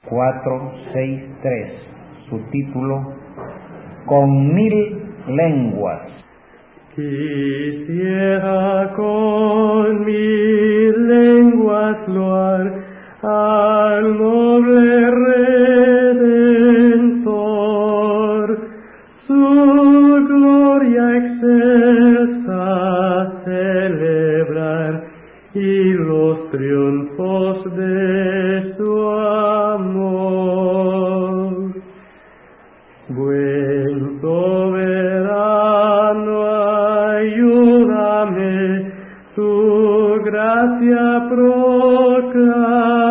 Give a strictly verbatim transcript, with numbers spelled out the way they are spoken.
cuatro seis tres, su título, Con mil lenguas. Quisiera con mil lenguas loar al noble Redentor, su gloria excelsa celebrar y los triunfos de su amor. Buen soberano, ayúdame, tu gracia proclamar.